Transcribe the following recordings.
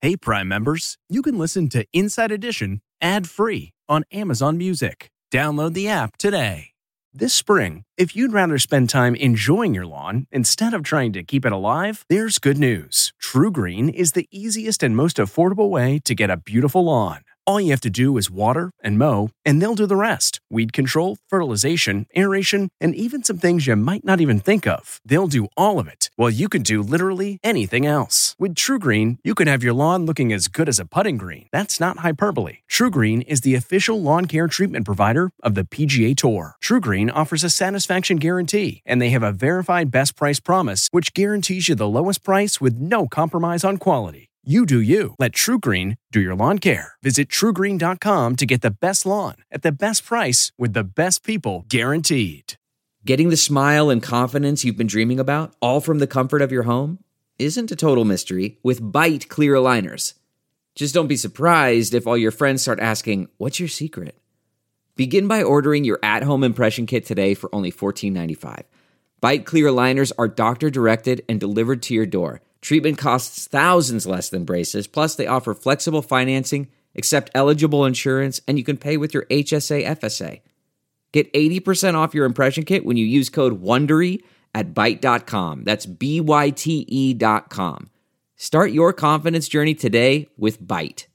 Hey, Prime members, you can listen to Inside Edition ad-free on Amazon Music. Download the app today. This spring, if you'd rather spend time enjoying your lawn instead of trying to keep it alive, there's good news. TruGreen is the easiest and most affordable way to get a beautiful lawn. All you have to do is water and mow, and they'll do the rest. Weed control, fertilization, aeration, and even some things you might not even think of. They'll do all of it, while you can do literally anything else. With TruGreen, you can have your lawn looking as good as a putting green. That's not hyperbole. TruGreen is the official lawn care treatment provider of the PGA Tour. TruGreen offers a satisfaction guarantee, and they have a verified best price promise, which guarantees you the lowest price with no compromise on quality. You do you. Let TruGreen do your lawn care. Visit TruGreen.com to get the best lawn at the best price with the best people guaranteed. Getting the smile and confidence you've been dreaming about, all from the comfort of your home, isn't a total mystery with Byte clear aligners. Just don't be surprised if all your friends start asking, "What's your secret?" Begin by ordering your at-home impression kit today for only $14.95. Byte clear aligners are doctor-directed and delivered to your door. Treatment costs thousands less than braces, plus they offer flexible financing, accept eligible insurance, and you can pay with your HSA FSA. Get 80% off your impression kit when you use code WONDERY at Byte.com. That's BYTE.com. Start your confidence journey today with Byte.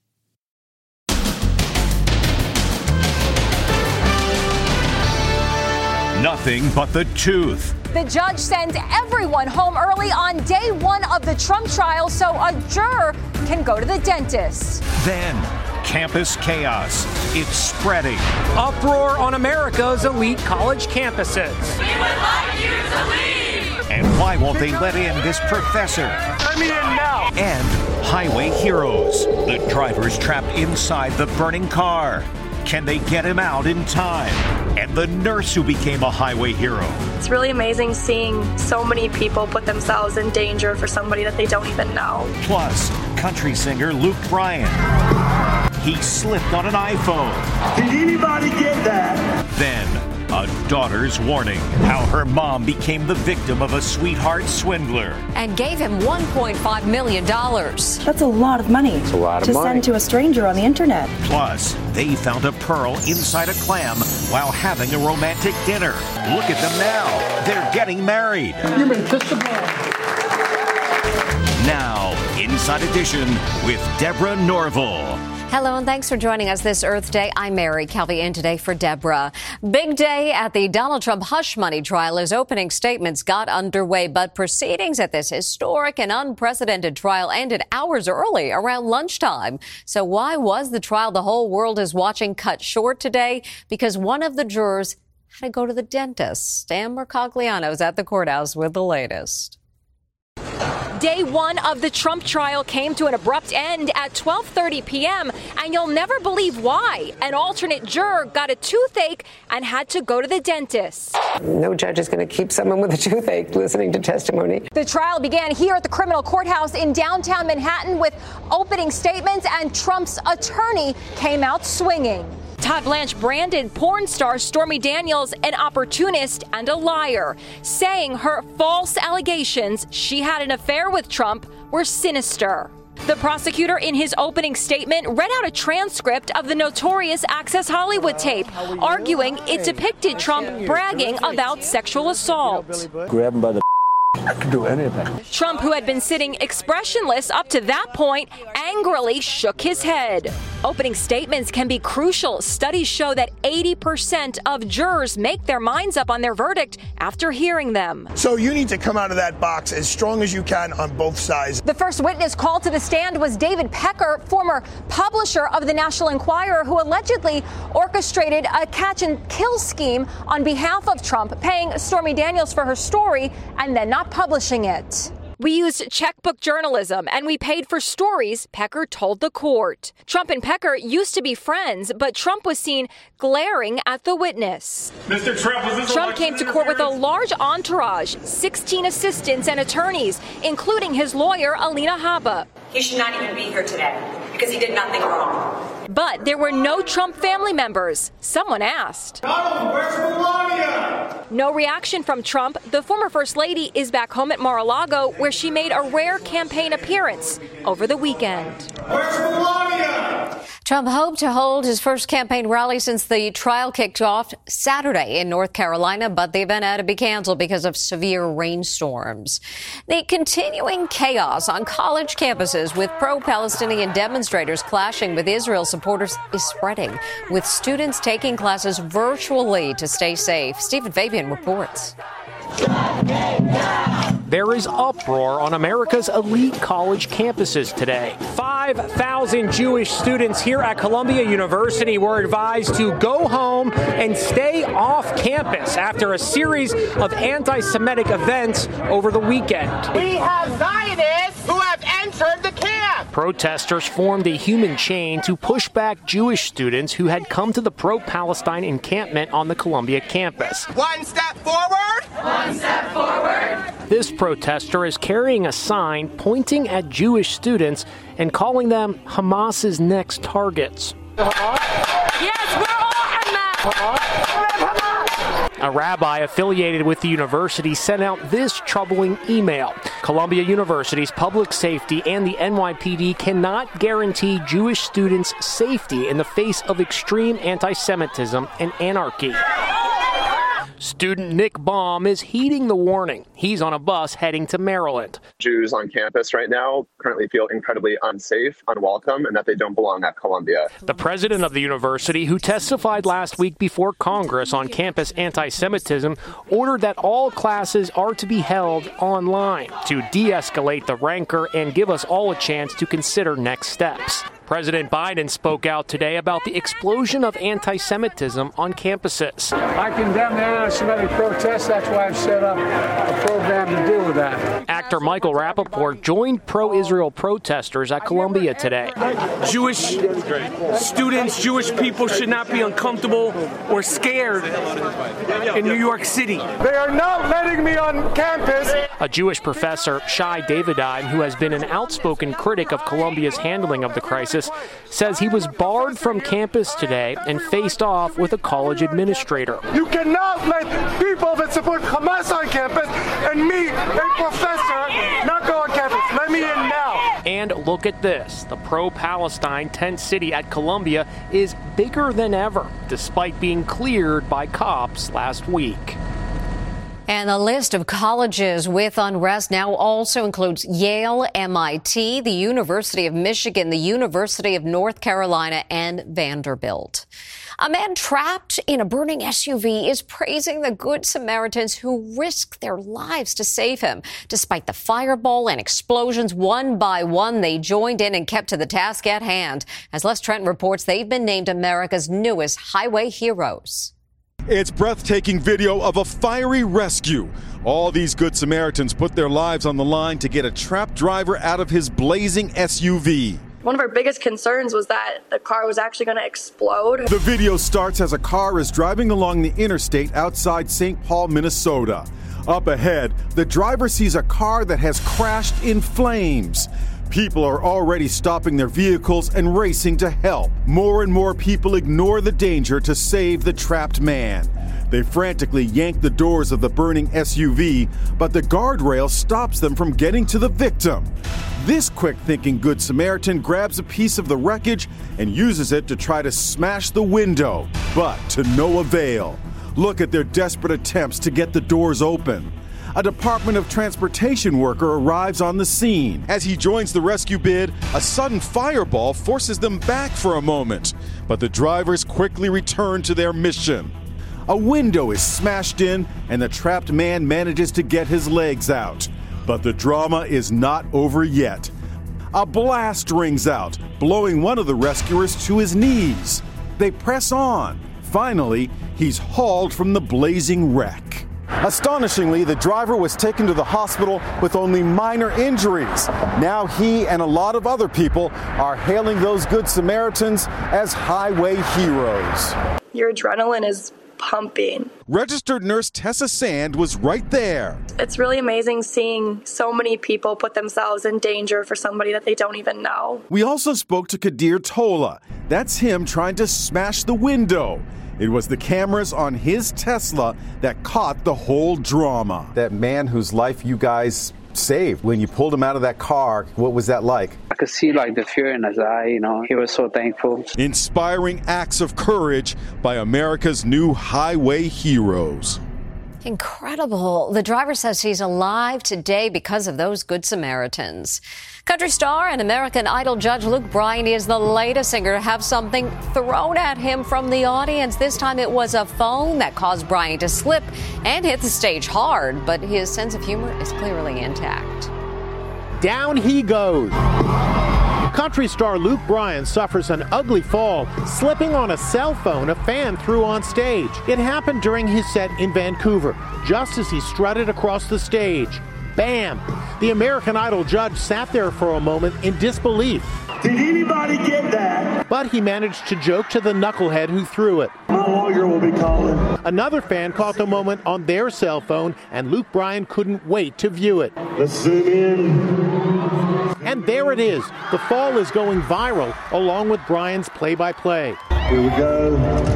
Nothing but the truth. The judge sends everyone home early on day one of the Trump trial so a juror can go to the dentist. Then, campus chaos. It's spreading. Uproar on America's elite college campuses. We would like you to leave. And why won't they let in this professor? Let me in now. And highway heroes. The driver's trapped inside the burning car. Can they get him out in time? And the nurse who became a highway hero. It's really amazing seeing so many people put themselves in danger for somebody that they don't even know. Plus, country singer Luke Bryan. He slipped on an iPhone. Did anybody get that? Then, a daughter's warning. How her mom became the victim of a sweetheart swindler. And gave him $1.5 million. That's a lot of money to send to a stranger on the internet. Plus, they found a pearl inside a clam while having a romantic dinner. Look at them now. They're getting married. You've been kissed above. Now, Inside Edition with Deborah Norville. Hello and thanks for joining us this Earth Day. I'm Mary Calvi in today for Deborah. Big day at the Donald Trump hush money trial as opening statements got underway, but proceedings at this historic and unprecedented trial ended hours early, around lunchtime. So why was the trial the whole world is watching cut short today? Because one of the jurors had to go to the dentist. Stan Mercogliano is at the courthouse with the latest. Day one of the Trump trial came to an abrupt end at 12:30 p.m., and you'll never believe why. An alternate juror got a toothache and had to go to the dentist. No judge is going to keep someone with a toothache listening to testimony. The trial began here at the criminal courthouse in downtown Manhattan with opening statements, and Trump's attorney came out swinging. Todd Blanche branded porn star Stormy Daniels an opportunist and a liar, saying her false allegations she had an affair with Trump were sinister. The prosecutor, in his opening statement, read out a transcript of the notorious Access Hollywood tape, arguing it depicted Trump bragging about sexual assault. Grab him by the I can do anything. Trump, who had been sitting expressionless up to that point, angrily shook his head. Opening statements can be crucial. Studies show that 80% of jurors make their minds up on their verdict after hearing them. So you need to come out of that box as strong as you can on both sides. The first witness called to the stand was David Pecker, former publisher of the National Enquirer, who allegedly orchestrated a catch-and-kill scheme on behalf of Trump, paying Stormy Daniels for her story and then not publishing it. We used checkbook journalism, and we paid for stories, Pecker told the court. Trump and Pecker used to be friends, but Trump was seen glaring at the witness. Mr. Trump came to court with a large entourage, 16 assistants and attorneys, including his lawyer, Alina Habba. He should not even be here today because he did nothing wrong. But there were no Trump family members. Someone asked. Donald, where's Melania? No reaction from Trump. The former First Lady is back home at Mar-a-Lago, where she made a rare campaign appearance over the weekend. Where's Melania? Trump hoped to hold his first campaign rally since the trial kicked off Saturday in North Carolina, but the event had to be canceled because of severe rainstorms. The continuing chaos on college campuses with pro-Palestinian demonstrators clashing with Israel supporters is spreading, with students taking classes virtually to stay safe. Stephen Fabian reports. There is uproar on America's elite college campuses today. 5,000 Jewish students here at Columbia University were advised to go home and stay off campus after a series of anti-Semitic events over the weekend. We have Zionists who have entered the camp. Protesters formed a human chain to push back Jewish students who had come to the pro-Palestine encampment on the Columbia campus. One step forward. One step forward. This protester is carrying a sign pointing at Jewish students and calling them Hamas's next targets. Yes, we're all Hamas. A rabbi affiliated with the university sent out this troubling email. Columbia University's public safety and the NYPD cannot guarantee Jewish students' safety in the face of extreme anti-Semitism and anarchy. Student Nick Baum is heeding the warning. He's on a bus heading to Maryland. Jews on campus right now currently feel incredibly unsafe, unwelcome, and that they don't belong at Columbia. The president of the university, who testified last week before Congress on campus anti-Semitism, ordered that all classes are to be held online to de-escalate the rancor and give us all a chance to consider next steps. President Biden spoke out today about the explosion of anti-Semitism on campuses. I condemn the anti-Semitic protests. That's why I've set up a program to deal with that. Actor Michael Rappaport joined pro-Israel protesters at Columbia today. Jewish students, Jewish people should not be uncomfortable or scared in New York City. They are not letting me on campus. A Jewish professor, Shai Davidine, who has been an outspoken critic of Columbia's handling of the crisis, says he was barred from campus today and faced off with a college administrator. You cannot let people that support Hamas on campus and me, a professor, not go on campus. Let me in now. And look at this. The pro-Palestine tent city at Columbia is bigger than ever, despite being cleared by cops last week. And the list of colleges with unrest now also includes Yale, MIT, the University of Michigan, the University of North Carolina, and Vanderbilt. A man trapped in a burning SUV is praising the Good Samaritans who risked their lives to save him. Despite the fireball and explosions, one by one, they joined in and kept to the task at hand. As Les Trenton reports, they've been named America's newest highway heroes. It's breathtaking video of a fiery rescue. All these Good Samaritans put their lives on the line to get a trapped driver out of his blazing SUV. One of our biggest concerns was that the car was actually going to explode. The video starts as a car is driving along the interstate outside St. Paul, Minnesota. Up ahead, the driver sees a car that has crashed in flames. People are already stopping their vehicles and racing to help. More and more people ignore the danger to save the trapped man. They frantically yank the doors of the burning SUV, but the guardrail stops them from getting to the victim. This quick-thinking Good Samaritan grabs a piece of the wreckage and uses it to try to smash the window, but to no avail. Look at their desperate attempts to get the doors open. A Department of Transportation worker arrives on the scene. As he joins the rescue bid, a sudden fireball forces them back for a moment, but the drivers quickly return to their mission. A window is smashed in, and the trapped man manages to get his legs out. But the drama is not over yet. A blast rings out, blowing one of the rescuers to his knees. They press on. Finally, he's hauled from the blazing wreck. Astonishingly, the driver was taken to the hospital with only minor injuries. Now he and a lot of other people are hailing those Good Samaritans as highway heroes. Your adrenaline is pumping. Registered nurse Tessa Sand was right there. It's really amazing seeing so many people put themselves in danger for somebody that they don't even know. We also spoke to Kadir Tola. That's him trying to smash the window. It was the cameras on his Tesla that caught the whole drama. That man whose life you guys saved, when you pulled him out of that car, what was that like? could see like the fear in his eye, you know. He was so thankful. Inspiring acts of courage by America's new highway heroes. Incredible. The driver says he's alive today because of those Good Samaritans. Country star and American Idol judge Luke Bryan is the latest singer to have something thrown at him from the audience. This time it was a phone that caused Bryan to slip and hit the stage hard, but his sense of humor is clearly intact. Down he goes. Country star Luke Bryan suffers an ugly fall, slipping on a cell phone a fan threw on stage. It happened during his set in Vancouver, just as he strutted across the stage. Bam! The American Idol judge sat there for a moment in disbelief. Did anybody get that? But he managed to joke to the knucklehead who threw it. My lawyer will be calling. Another fan caught the moment on their cell phone, and Luke Bryan couldn't wait to view it. Let's zoom in. And there it is. The fall is going viral, along with Bryan's play-by-play. Here we go.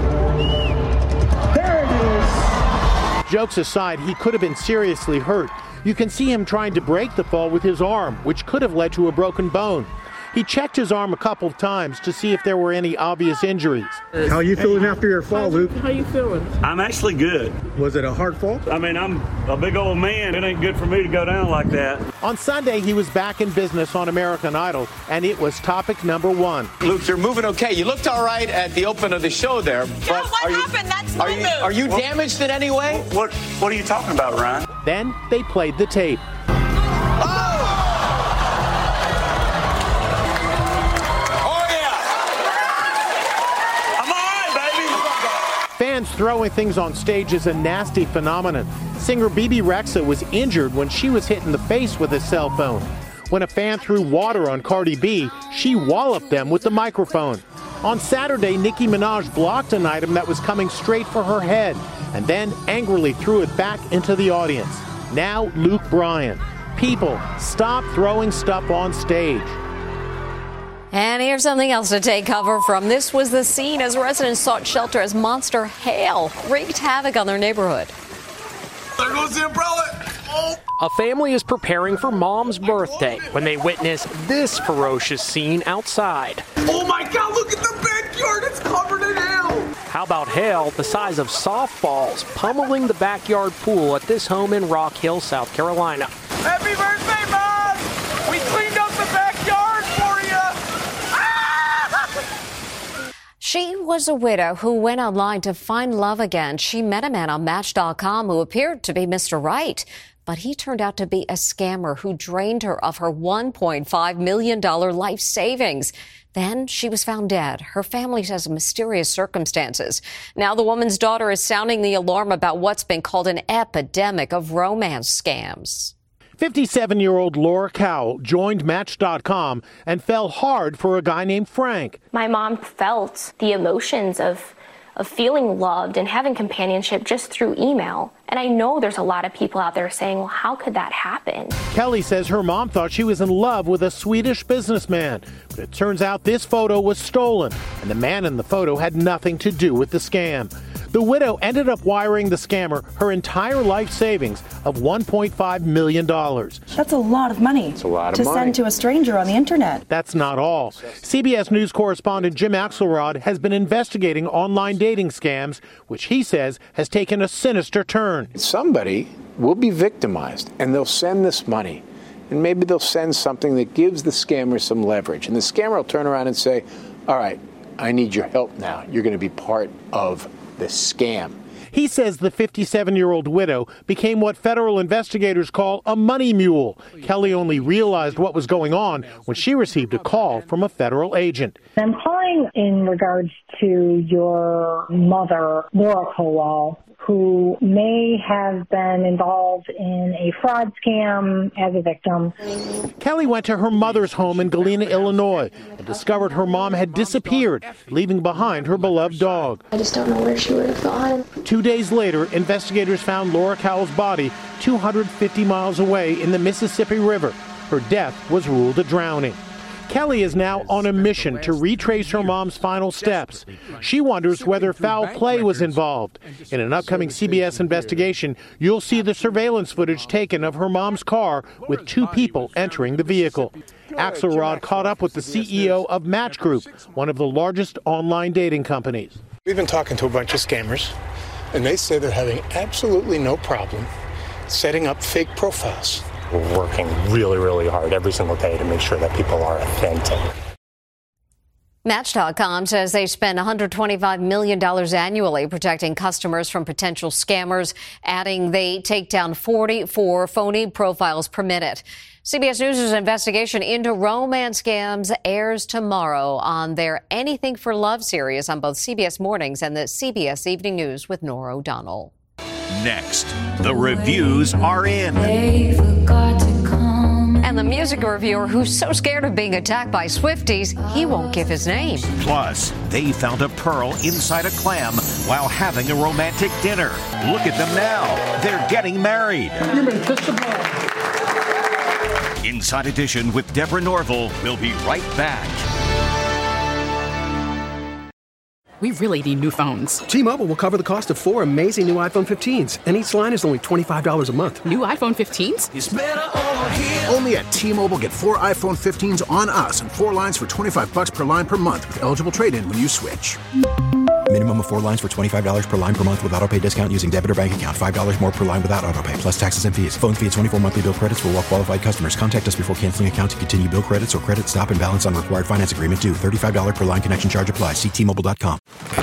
There it is. Jokes aside, he could have been seriously hurt. You can see him trying to break the fall with his arm, which could have led to a broken bone. He checked his arm a couple of times to see if there were any obvious injuries. How are you feeling after your fall, Luke? How you feeling? I'm actually good. Was it a hard fall? I mean, I'm a big old man. It ain't good for me to go down like that. On Sunday, he was back in business on American Idol, and it was topic number one. Luke, you're moving okay. You looked all right at the open of the show there. But what happened? That's my move. Are you damaged in any way? What are you talking about, Ryan? Then they played the tape. Fans throwing things on stage is a nasty phenomenon. Singer Bebe Rexha was injured when she was hit in the face with a cell phone. When a fan threw water on Cardi B, she walloped them with the microphone. On Saturday, Nicki Minaj blocked an item that was coming straight for her head and then angrily threw it back into the audience. Now Luke Bryan. People, stop throwing stuff on stage. And here's something else to take cover from. This was the scene as residents sought shelter as monster hail wreaked havoc on their neighborhood. There goes the umbrella. Oh. A family is preparing for Mom's birthday when they witness this ferocious scene outside. Oh my God, look at the backyard. It's covered in hail. How about hail the size of softballs pummeling the backyard pool at this home in Rock Hill, South Carolina? Happy birthday, Mom. We cleaned up the backyard for you. She was a widow who went online to find love again. She met a man on Match.com who appeared to be Mr. Right, but he turned out to be a scammer who drained her of her $1.5 million life savings. Then she was found dead. Her family says mysterious circumstances. Now the woman's daughter is sounding the alarm about what's been called an epidemic of romance scams. 57-year-old Laura Cowell joined Match.com and fell hard for a guy named Frank. My mom felt the emotions of feeling loved and having companionship just through email. And I know there's a lot of people out there saying, well, how could that happen? Kelly says her mom thought she was in love with a Swedish businessman, but it turns out this photo was stolen, and the man in the photo had nothing to do with the scam. The widow ended up wiring the scammer her entire life savings of $1.5 million. That's a lot of money. It's a lot of to money. send to a stranger on the internet. That's not all. CBS News correspondent Jim Axelrod has been investigating online dating scams, which he says has taken a sinister turn. Somebody will be victimized, and they'll send this money. And maybe they'll send something that gives the scammer some leverage. And the scammer will turn around and say, all right, I need your help now. You're going to be part of the scam. He says the 57-year-old widow became what federal investigators call a money mule. Kelly only realized what was going on when she received a call from a federal agent. I'm calling in regards to your mother, Laura Cowell, who may have been involved in a fraud scam as a victim. Kelly went to her mother's home in Galena, Illinois, and discovered her mom had disappeared, leaving behind her beloved dog. I just don't know where she would have gone. 2 days later, investigators found Laura Cowell's body 250 miles away in the Mississippi River. Her death was ruled a drowning. Kelly is now on a mission to retrace her mom's final steps. She wonders whether foul play was involved. In an upcoming CBS investigation, you'll see the surveillance footage taken of her mom's car with 2 people entering the vehicle. Axelrod caught up with the CEO of Match Group, one of the largest online dating companies. We've been talking to a bunch of scammers, and they say they're having absolutely no problem setting up fake profiles. We're working really, really hard every single day to make sure that people are authentic. Match.com says they spend $125 million annually protecting customers from potential scammers, adding they take down 44 phony profiles per minute. CBS News' investigation into romance scams airs tomorrow on their Anything for Love series on both CBS Mornings and the CBS Evening News with Norah O'Donnell. Next, the reviews are in. And the music reviewer who's so scared of being attacked by Swifties, he won't give his name. Plus, they found a pearl inside a clam while having a romantic dinner. Look at them now. They're getting married. Inside Edition with Deborah Norville. We'll be right back. We really need new phones. T-Mobile will cover the cost of 4 amazing new iPhone 15s, and each line is only $25 a month. New iPhone 15s? It's better over here. Only at T-Mobile, get 4 iPhone 15s on us and 4 lines for $25 per line per month with eligible trade-in when you switch. Minimum of 4 lines for $25 per line per month with auto-pay discount using debit or bank account. $5 more per line without auto-pay, plus taxes and fees. Phone fee at 24 monthly bill credits for well-qualified customers. Contact us before canceling account to continue bill credits or credit stop and balance on required finance agreement due. $35 per line connection charge applies. See T-Mobile.com.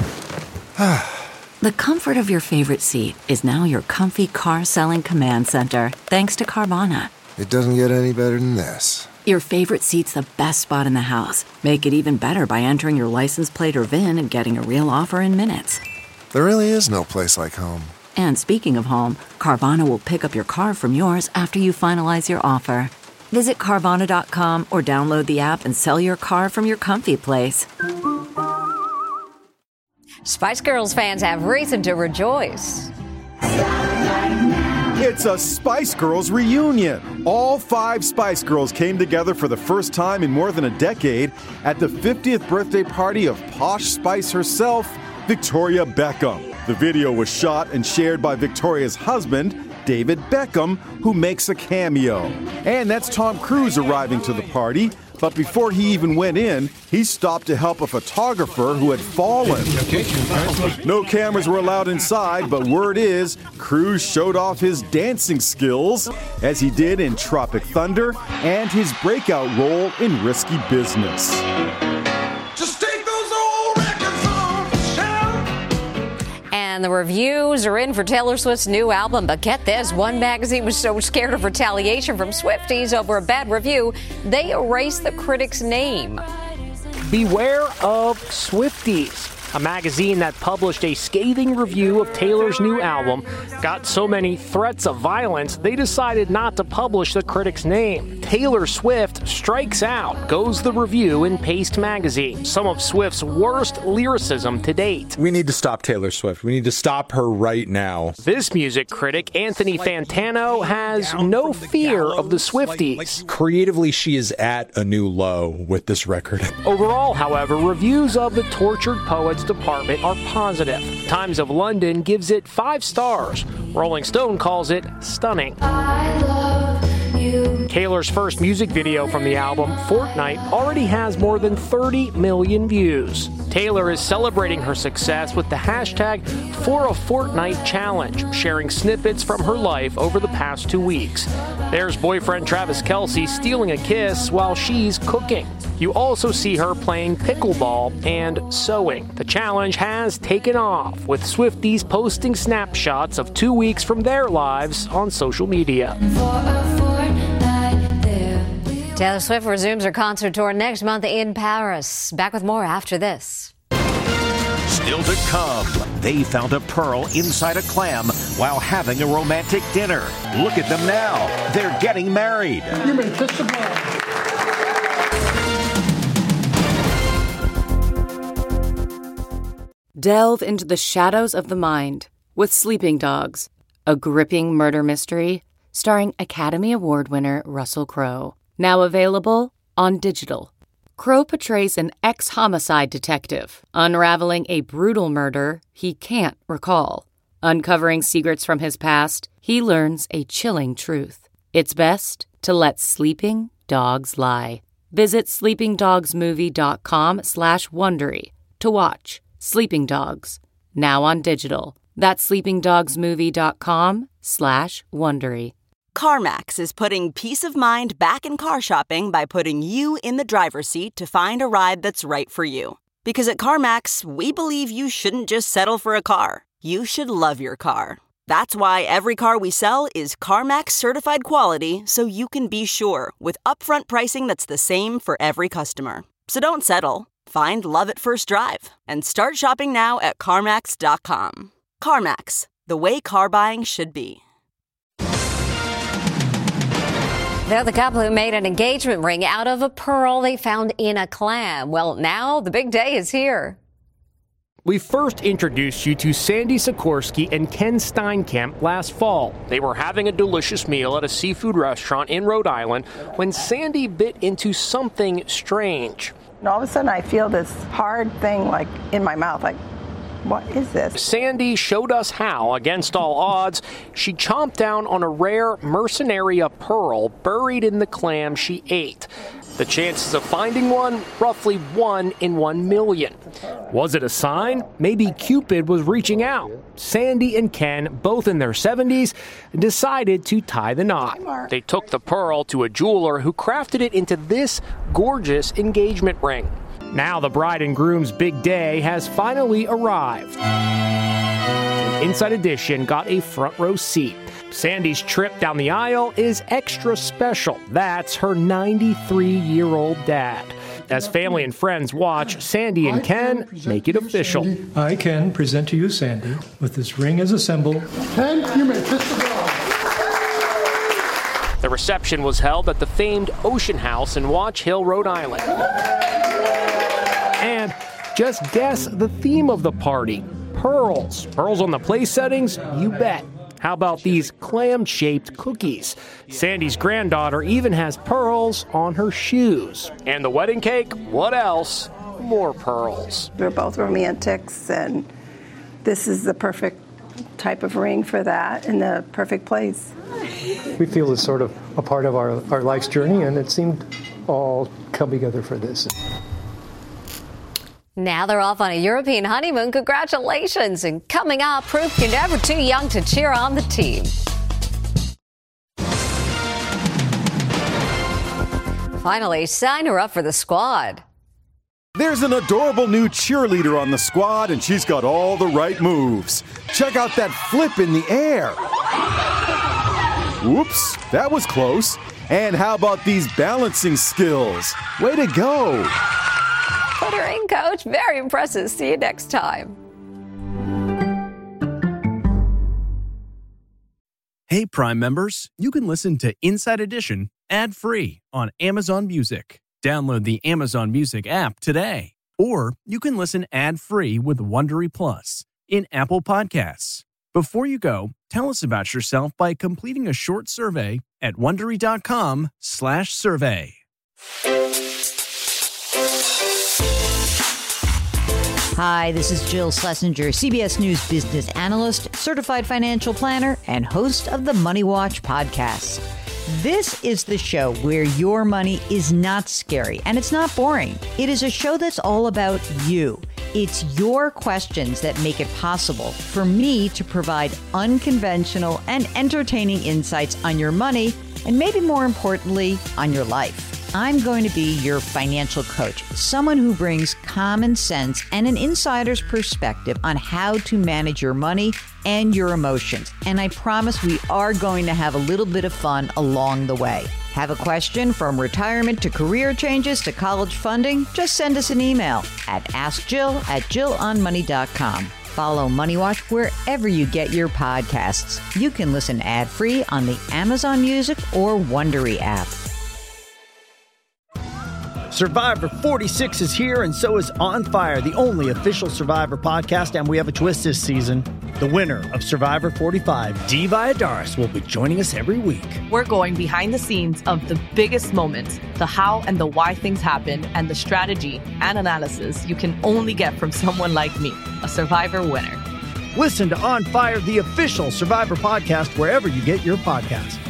The comfort of your favorite seat is now your comfy car-selling command center, thanks to Carvana. It doesn't get any better than this. Your favorite seat's the best spot in the house. Make it even better by entering your license plate or VIN and getting a real offer in minutes. There really is no place like home. And speaking of home, Carvana will pick up your car from yours after you finalize your offer. Visit Carvana.com or download the app and sell your car from your comfy place. Spice Girls fans have reason to rejoice. It's a Spice Girls reunion. All 5 Spice Girls came together for the first time in more than a decade at the 50th birthday party of Posh Spice herself, Victoria Beckham. The video was shot and shared by Victoria's husband, David Beckham, who makes a cameo. And that's Tom Cruise arriving to the party. But before he even went in, he stopped to help a photographer who had fallen. No cameras were allowed inside, but word is Cruise showed off his dancing skills, as he did in Tropic Thunder and his breakout role in Risky Business. And the reviews are in for Taylor Swift's new album. But get this, one magazine was so scared of retaliation from Swifties over a bad review, they erased the critic's name. Beware of Swifties. A magazine that published a scathing review of Taylor's new album got so many threats of violence, they decided not to publish the critic's name. Taylor Swift strikes out, goes the review in Paste magazine. Some of Swift's worst lyricism to date. We need to stop Taylor Swift. We need to stop her right now. This music critic, Anthony Fantano, has no fear of the Swifties. Creatively, she is at a new low with this record. Overall, however, reviews of the Tortured Poets department are positive. Times of London gives it 5 stars. Rolling Stone calls it stunning. Taylor's first music video from the album, Fortnight, already has more than 30 million views. Taylor is celebrating her success with the hashtag #ForAFortnight challenge, sharing snippets from her life over the past 2 weeks. There's boyfriend Travis Kelce stealing a kiss while she's cooking. You also see her playing pickleball and sewing. The challenge has taken off, with Swifties posting snapshots of 2 weeks from their lives on social media. Taylor Swift resumes her concert tour next month in Paris. Back with more after this. Still to come, they found a pearl inside a clam while having a romantic dinner. Look at them now. They're getting married. You may kiss the bride. Delve into the shadows of the mind with Sleeping Dogs, a gripping murder mystery starring Academy Award winner Russell Crowe. Now available on digital. Crowe portrays an ex-homicide detective, unraveling a brutal murder he can't recall. Uncovering secrets from his past, he learns a chilling truth. It's best to let sleeping dogs lie. Visit sleepingdogsmovie.com/Wondery to watch Sleeping Dogs, now on digital. That's sleepingdogsmovie.com/Wondery. CarMax is putting peace of mind back in car shopping by putting you in the driver's seat to find a ride that's right for you. Because at CarMax, we believe you shouldn't just settle for a car. You should love your car. That's why every car we sell is CarMax certified quality, so you can be sure with upfront pricing that's the same for every customer. So don't settle. Find love at first drive and start shopping now at CarMax.com. CarMax, the way car buying should be. They're the couple who made an engagement ring out of a pearl they found in a clam. Well, now the big day is here. We first introduced you to Sandy Sikorsky and Ken Steinkamp last fall. They were having a delicious meal at a seafood restaurant in Rhode Island when Sandy bit into something strange. And all of a sudden I feel this hard thing like in my mouth, like, what is this? Sandy showed us how, against all odds, she chomped down on a rare Mercenaria pearl buried in the clam she ate. The chances of finding one, roughly 1 in 1 million. Was it a sign? Maybe Cupid was reaching out. Sandy and Ken, both in their 70s, decided to tie the knot. They took the pearl to a jeweler who crafted it into this gorgeous engagement ring. Now the bride and groom's big day has finally arrived. Inside Edition got a front row seat. Sandy's trip down the aisle is extra special. That's her 93-year-old dad. As family and friends watch, Sandy and Ken make it official. I can present to you, Sandy, with this ring as a symbol. Ken, you may kiss the bride. The reception was held at the famed Ocean House in Watch Hill, Rhode Island. And just guess the theme of the party. Pearls. Pearls on the place settings? You bet. How about these clam-shaped cookies? Sandy's granddaughter even has pearls on her shoes. And the wedding cake? What else? More pearls. We're both romantics, and this is the perfect type of ring for that and the perfect place. We feel it's sort of a part of our life's journey, and it seemed all come together for this. Now they're off on a European honeymoon. Congratulations. And coming up, proof you're never too young to cheer on the team. Finally, sign her up for the squad. There's an adorable new cheerleader on the squad, and she's got all the right moves. Check out that flip in the air. Whoops, that was close. And how about these balancing skills? Way to go. Put her in, Coach. Very impressive. See you next time. Hey, Prime members, you can listen to Inside Edition ad-free on Amazon Music. Download the Amazon Music app today. Or you can listen ad-free with Wondery Plus in Apple Podcasts. Before you go, tell us about yourself by completing a short survey at Wondery.com/survey. Hi, this is Jill Schlesinger, CBS News business analyst, certified financial planner, and host of the Money Watch podcast. This is the show where your money is not scary and it's not boring. It is a show that's all about you. It's your questions that make it possible for me to provide unconventional and entertaining insights on your money and maybe more importantly, on your life. I'm going to be your financial coach, someone who brings common sense and an insider's perspective on how to manage your money and your emotions. And I promise we are going to have a little bit of fun along the way. Have a question from retirement to career changes to college funding? Just send us an email at askjill@jillonmoney.com. Follow Money Watch wherever you get your podcasts. You can listen ad-free on the Amazon Music or Wondery app. Survivor 46 is here, and so is On Fire, the only official Survivor podcast, and we have a twist this season. The winner of Survivor 45, Dee Valladares, will be joining us every week. We're going behind the scenes of the biggest moments, the how and the why things happen, and the strategy and analysis you can only get from someone like me, a Survivor winner. Listen to On Fire, the official Survivor podcast, wherever you get your podcasts.